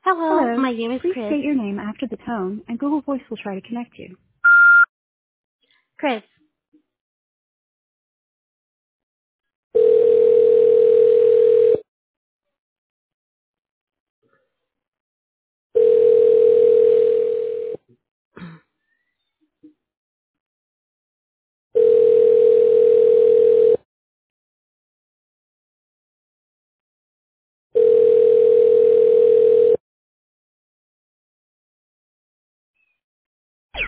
Hello, Hello. my name is Please Chris. state your name after the tone, and Google Voice will try to connect you. Chris,